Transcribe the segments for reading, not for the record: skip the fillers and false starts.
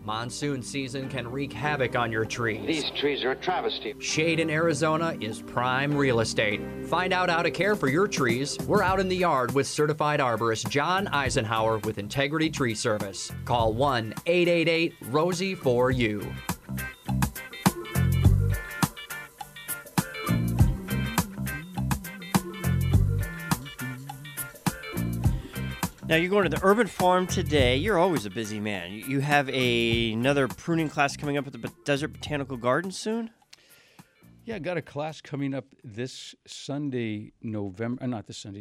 Monsoon season can wreak havoc on your trees. These trees are a travesty. Shade in Arizona is prime real estate. Find out how to care for your trees. We're out in the yard with certified arborist John Eisenhower with Integrity Tree Service. Call 1-888-ROSIE-4U. Now, you're going to the Urban Farm today. You're always a busy man. You have another pruning class coming up at the Desert Botanical Garden soon? Yeah, I got a class coming up this Sunday, in November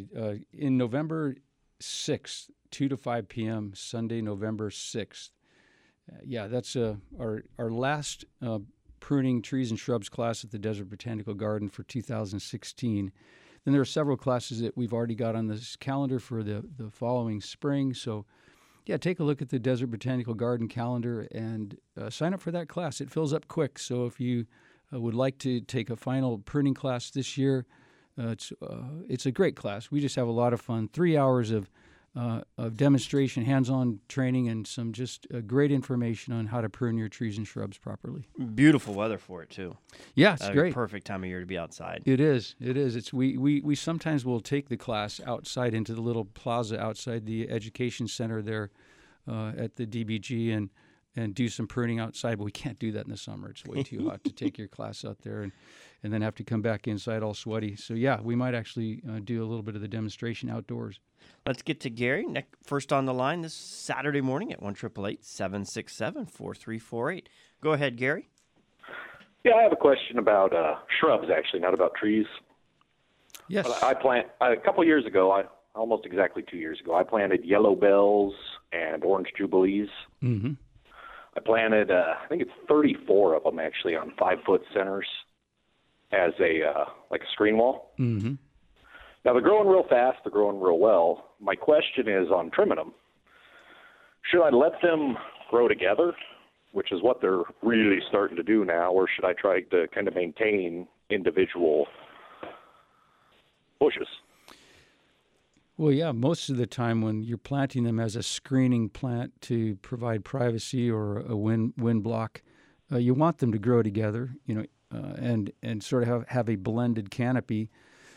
6th, 2 to 5 p.m., Sunday, November 6th. Yeah, that's our last pruning trees and shrubs class at the Desert Botanical Garden for 2016. Then there are several classes that we've already got on this calendar for the following spring. So, yeah, take a look at the Desert Botanical Garden calendar and sign up for that class. It fills up quick. So if you would like to take a final pruning class this year, it's a great class. We just have a lot of fun. 3 hours of demonstration, hands-on training, and some just great information on how to prune your trees and shrubs properly. Beautiful weather for it, too. Yeah, it's great. Perfect time of year to be outside. It is. We sometimes will take the class outside into the little plaza outside the education center there at the DBG and do some pruning outside, but we can't do that in the summer. It's way too hot to take your class out there and then have to come back inside all sweaty. So, yeah, we might actually do a little bit of the demonstration outdoors. Let's get to Gary. First on the line this Saturday morning at 1-888-767-4348. Go ahead, Gary. Yeah, I have a question about shrubs, actually, not about trees. Yes. A couple years ago, almost exactly 2 years ago, I planted yellow bells and orange jubilees. Mm-hmm. I planted, I think it's 34 of them, actually, on 5-foot centers as a screen wall. Mm-hmm. Now, they're growing real fast. They're growing real well. My question is on trimming them. Should I let them grow together, which is what they're really starting to do now, or should I try to kind of maintain individual bushes? Well, yeah, most of the time when you're planting them as a screening plant to provide privacy or a wind block, you want them to grow together, and sort of have a blended canopy.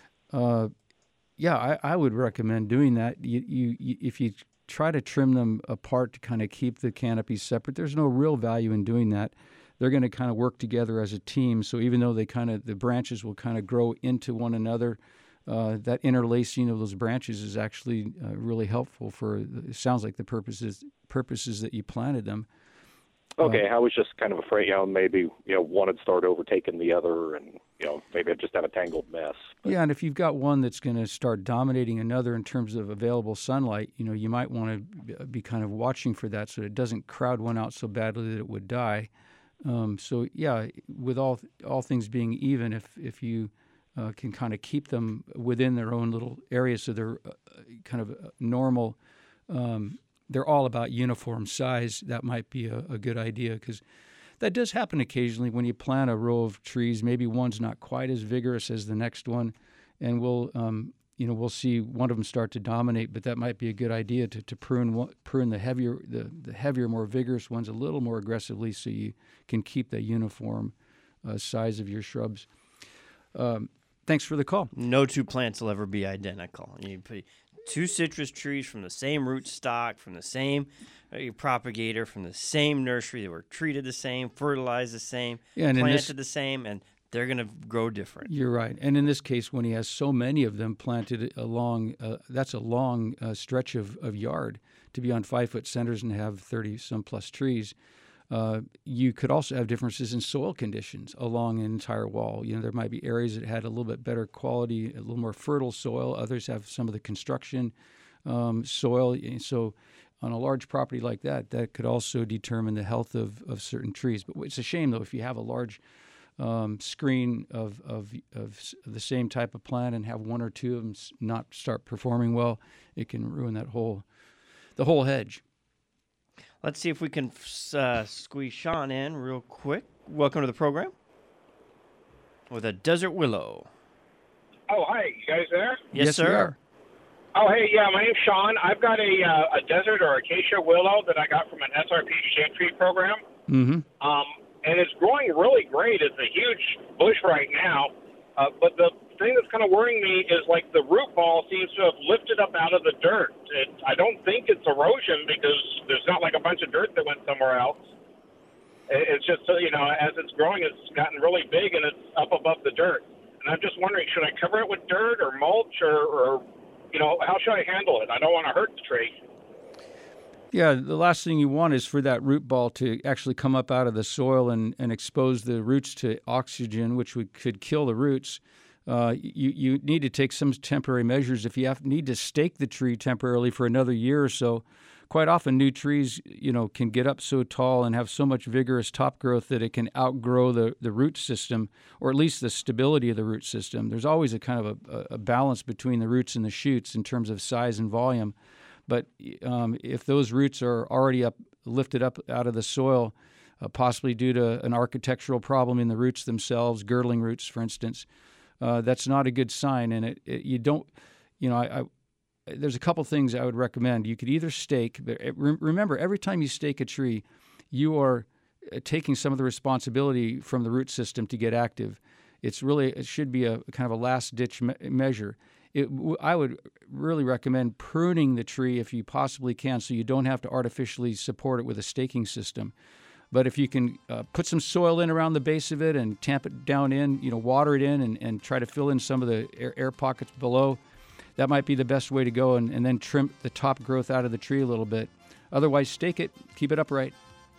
Yeah, I would recommend doing that. If you try to trim them apart to kind of keep the canopies separate, there's no real value in doing that. They're going to kind of work together as a team. So even though the branches will kind of grow into one another, that interlacing of those branches is actually really helpful for, it sounds like, the purposes that you planted them. Okay, I was just kind of afraid, maybe, one would start overtaking the other and, maybe I'd just have a tangled mess. But... Yeah, and if you've got one that's going to start dominating another in terms of available sunlight, you might want to be kind of watching for that so it doesn't crowd one out so badly that it would die. So, yeah, with all things being even, if you can kind of keep them within their own little area so they're kind of normal, they're all about uniform size, that might be a good idea, because that does happen occasionally when you plant a row of trees. Maybe one's not quite as vigorous as the next one, and we'll see one of them start to dominate. But that might be a good idea to prune the heavier, more vigorous ones a little more aggressively, so you can keep that uniform size of your shrubs. Thanks for the call. No two plants will ever be identical. You put 2 citrus trees from the same root stock, from the same propagator, from the same nursery that were treated the same, fertilized the same, planted the same, and they're going to grow different. You're right. And in this case, when he has so many of them planted along, that's a long stretch of yard to be on 5-foot centers and have 30-some plus trees. You could also have differences in soil conditions along an entire wall. There might be areas that had a little bit better quality, a little more fertile soil. Others have some of the construction soil. So on a large property like that could also determine the health of certain trees. But it's a shame, though, if you have a large screen of the same type of plant and have one or two of them not start performing well, it can ruin the whole hedge. Let's see if we can squeeze Sean in real quick. Welcome to the program with a desert willow. Oh, hi. You guys there? Yes, sir. We are. Oh, hey, yeah, my name's Sean. I've got a desert or acacia willow that I got from an SRP shade tree program. Mm-hmm. And it's growing really great. It's a huge bush right now. But the thing that's kind of worrying me is, like, the root ball seems to have lifted up out of the dirt. I don't think it's erosion because there's not, like, a bunch of dirt that went somewhere else. It's just, as it's growing, it's gotten really big and it's up above the dirt. And I'm just wondering, should I cover it with dirt or mulch or how should I handle it? I don't want to hurt the tree. Yeah, the last thing you want is for that root ball to actually come up out of the soil and expose the roots to oxygen, which could kill the roots. You need to take some temporary measures. If you need to stake the tree temporarily for another year or so, quite often new trees, can get up so tall and have so much vigorous top growth that it can outgrow the root system, or at least the stability of the root system. There's always a kind of a balance between the roots and the shoots in terms of size and volume. But if those roots are already lifted up out of the soil, possibly due to an architectural problem in the roots themselves, girdling roots, for instance, that's not a good sign. And there's a couple things I would recommend. You could either stake, but remember, every time you stake a tree, you are taking some of the responsibility from the root system to get active. It should be a kind of a last-ditch measure. I would really recommend pruning the tree if you possibly can, so you don't have to artificially support it with a staking system. But if you can put some soil in around the base of it and tamp it down in, water it in and try to fill in some of the air pockets below, that might be the best way to go, and then trim the top growth out of the tree a little bit. Otherwise, stake it, keep it upright.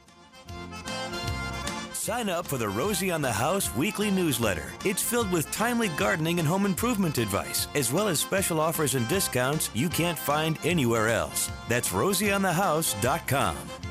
Sign up for the Rosie on the House weekly newsletter. It's filled with timely gardening and home improvement advice, as well as special offers and discounts you can't find anywhere else. That's rosieonthehouse.com.